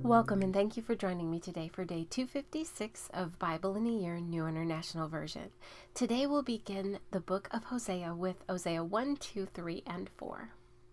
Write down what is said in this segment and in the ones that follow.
Welcome and thank you for joining me today for day 256 of Bible in a Year, New International Version. Today we'll begin the book of Hosea with Hosea 1, 2, 3, and 4.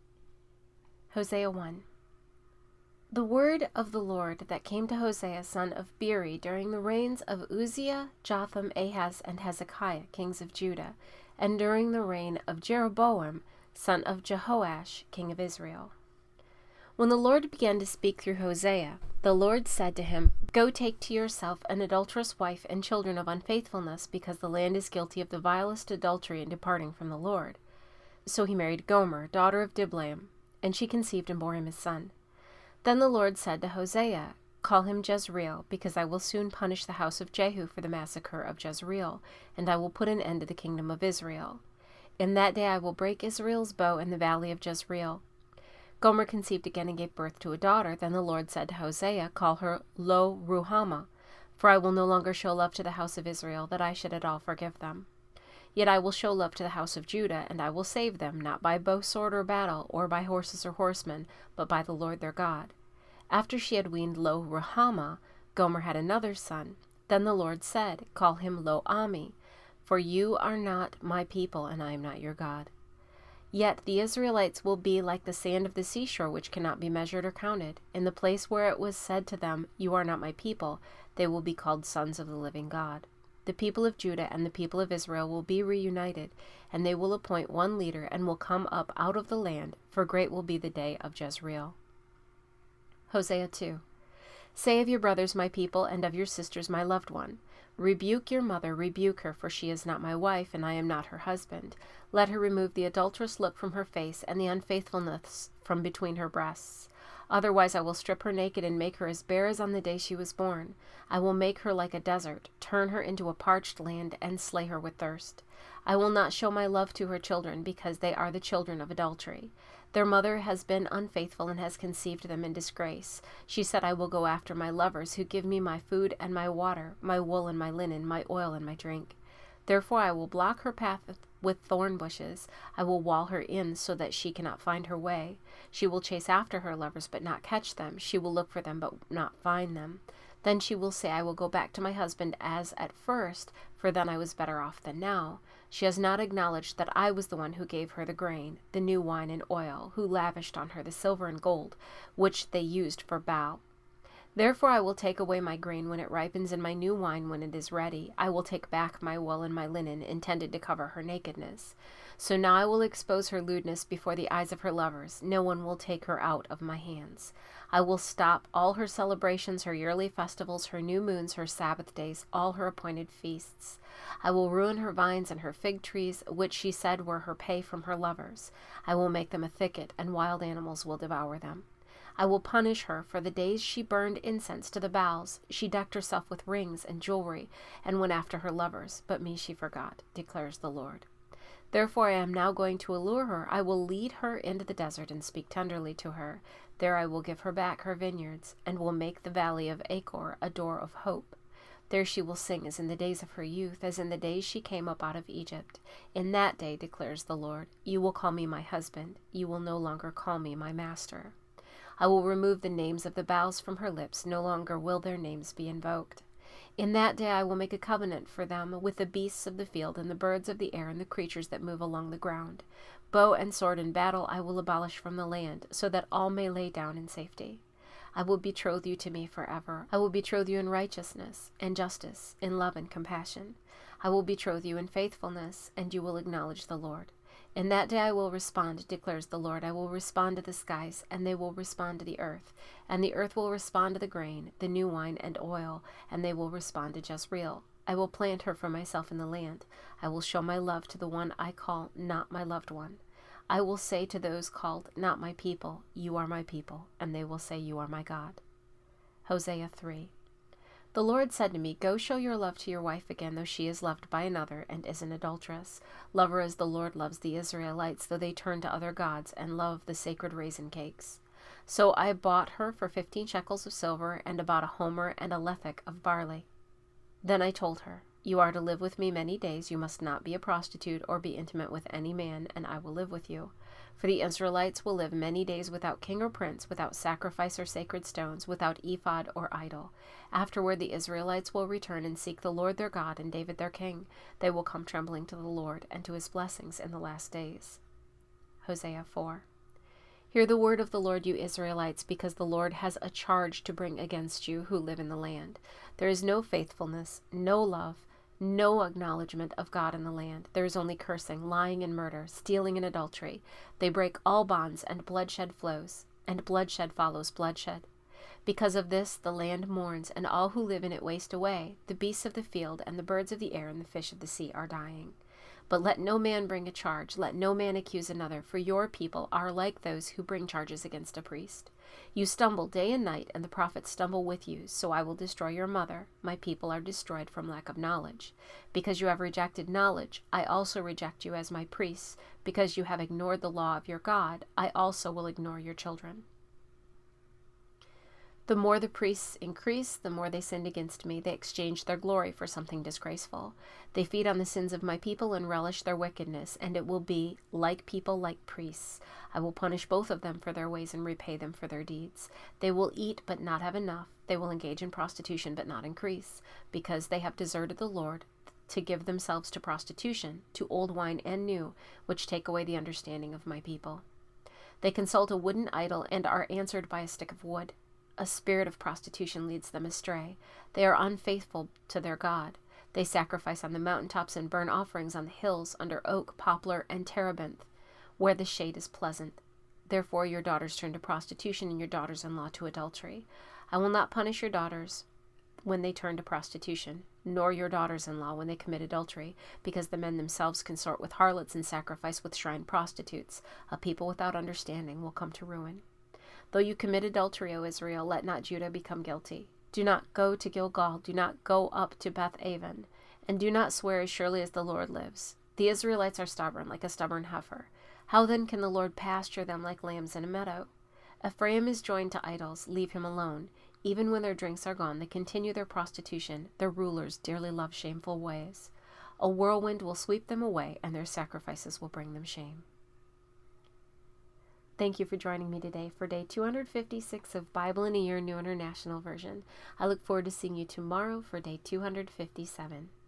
Hosea 1. The word of the Lord that came to Hosea son of Beeri during the reigns of Uzziah, Jotham, Ahaz, and Hezekiah, kings of Judah, and during the reign of Jeroboam, son of Jehoash, king of Israel. When the Lord began to speak through Hosea, the Lord said to him, Go take to yourself an adulterous wife and children of unfaithfulness, because the land is guilty of the vilest adultery in departing from the Lord. So he married Gomer, daughter of Diblaim, and she conceived and bore him his son. Then the Lord said to Hosea, Call him Jezreel, because I will soon punish the house of Jehu for the massacre of Jezreel, and I will put an end to the kingdom of Israel. In that day I will break Israel's bow in the valley of Jezreel. Gomer conceived again and gave birth to a daughter. Then the Lord said to Hosea, Call her Lo-ruhamah, for I will no longer show love to the house of Israel, that I should at all forgive them. Yet I will show love to the house of Judah, and I will save them, not by bow, sword, or battle, or by horses or horsemen, but by the Lord their God. After she had weaned Lo-ruhamah, Gomer had another son. Then the Lord said, Call him Lo-ammi, for you are not my people, and I am not your God. Yet the Israelites will be like the sand of the seashore, which cannot be measured or counted. In the place where it was said to them, You are not my people, they will be called sons of the living God. The people of Judah and the people of Israel will be reunited, and they will appoint one leader and will come up out of the land, for great will be the day of Jezreel. Hosea 2. Say of your brothers my people, and of your sisters my loved one. Rebuke your mother, rebuke her, for she is not my wife, and I am not her husband. Let her remove the adulterous look from her face, and the unfaithfulness from between her breasts. Otherwise I will strip her naked, and make her as bare as on the day she was born. I will make her like a desert, turn her into a parched land, and slay her with thirst. I will not show my love to her children, because they are the children of adultery. Their mother has been unfaithful and has conceived them in disgrace. She said, I will go after my lovers, who give me my food and my water, my wool and my linen, my oil and my drink. Therefore I will block her path with thorn bushes. I will wall her in so that she cannot find her way. She will chase after her lovers, but not catch them. She will look for them, but not find them. Then she will say, I will go back to my husband as at first, for then I was better off than now. She has not acknowledged that I was the one who gave her the grain, the new wine and oil, who lavished on her the silver and gold, which they used for Baal. Therefore I will take away my grain when it ripens, and my new wine when it is ready. I will take back my wool and my linen, intended to cover her nakedness. So now I will expose her lewdness before the eyes of her lovers. No one will take her out of my hands. I will stop all her celebrations, her yearly festivals, her new moons, her Sabbath days, all her appointed feasts. I will ruin her vines and her fig trees, which she said were her pay from her lovers. I will make them a thicket, and wild animals will devour them. I will punish her for the days she burned incense to the Baals. She decked herself with rings and jewelry, and went after her lovers, but me she forgot, declares the Lord. Therefore I am now going to allure her. I will lead her into the desert and speak tenderly to her. There I will give her back her vineyards, and will make the valley of Achor a door of hope. There she will sing as in the days of her youth, as in the days she came up out of Egypt. In that day, declares the Lord, you will call me my husband. You will no longer call me my master. I will remove the names of the Baals from her lips. No longer will their names be invoked. In that day I will make a covenant for them with the beasts of the field and the birds of the air and the creatures that move along the ground. Bow and sword and battle I will abolish from the land, so that all may lay down in safety. I will betroth you to me forever. I will betroth you in righteousness and justice, in love and compassion. I will betroth you in faithfulness, and you will acknowledge the Lord. In that day I will respond, declares the Lord. I will respond to the skies, and they will respond to the earth. And the earth will respond to the grain, the new wine and oil, and they will respond to Jezreel. I will plant her for myself in the land. I will show my love to the one I call not my loved one. I will say to those called not my people, You are my people, and they will say, You are my God. Hosea 3. The Lord said to me, Go show your love to your wife again, though she is loved by another and is an adulteress. Love her as the Lord loves the Israelites, though they turn to other gods and love the sacred raisin cakes. So I bought her for 15 shekels of silver, and about a homer and a lethek of barley. Then I told her, You are to live with me many days. You must not be a prostitute or be intimate with any man, and I will live with you. For the Israelites will live many days without king or prince, without sacrifice or sacred stones, without ephod or idol. Afterward the Israelites will return and seek the Lord their God and David their king. They will come trembling to the Lord and to his blessings in the last days. Hosea 4. Hear the word of the Lord, you Israelites, because the Lord has a charge to bring against you who live in the land. There is no faithfulness, no love, no acknowledgement of God in the land. There is only cursing, lying and murder, stealing and adultery. They break all bonds, and bloodshed flows, and bloodshed follows bloodshed. Because of this the land mourns, and all who live in it waste away. The beasts of the field and the birds of the air and the fish of the sea are dying. But let no man bring a charge, let no man accuse another, for your people are like those who bring charges against a priest. You stumble day and night, and the prophets stumble with you, so I will destroy your mother. My people are destroyed from lack of knowledge. Because you have rejected knowledge, I also reject you as my priests. Because you have ignored the law of your God, I also will ignore your children. The more the priests increase, the more they sinned against me. They exchanged their glory for something disgraceful. They feed on the sins of my people and relish their wickedness, and it will be like people, like priests. I will punish both of them for their ways and repay them for their deeds. They will eat but not have enough. They will engage in prostitution but not increase, because they have deserted the Lord to give themselves to prostitution, to old wine and new, which take away the understanding of my people. They consult a wooden idol and are answered by a stick of wood. A spirit of prostitution leads them astray. They are unfaithful to their God. They sacrifice on the mountaintops and burn offerings on the hills under oak, poplar, and terebinth, where the shade is pleasant. Therefore your daughters turn to prostitution and your daughters-in-law to adultery. I will not punish your daughters when they turn to prostitution, nor your daughters-in-law when they commit adultery, because the men themselves consort with harlots and sacrifice with shrine prostitutes. A people without understanding will come to ruin. Though you commit adultery, O Israel, let not Judah become guilty. Do not go to Gilgal, do not go up to Beth-aven, and do not swear as surely as the Lord lives. The Israelites are stubborn, like a stubborn heifer. How then can the Lord pasture them like lambs in a meadow? Ephraim is joined to idols, leave him alone. Even when their drinks are gone, they continue their prostitution. Their rulers dearly love shameful ways. A whirlwind will sweep them away, and their sacrifices will bring them shame. Thank you for joining me today for day 256 of Bible in a Year, New International Version. I look forward to seeing you tomorrow for day 257.